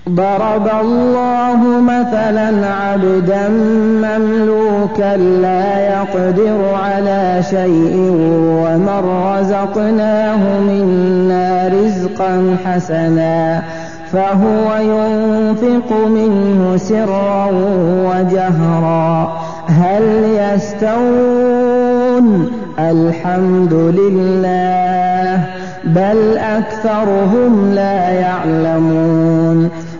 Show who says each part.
Speaker 1: ضرب الله مثلا عبدا مملوكا لا يقدر على شيء ومن رزقناه منا رزقا حسنا فهو ينفق منه سرا وجهرا هل يستوون الحمد لله بل أكثرهم لا يعلمون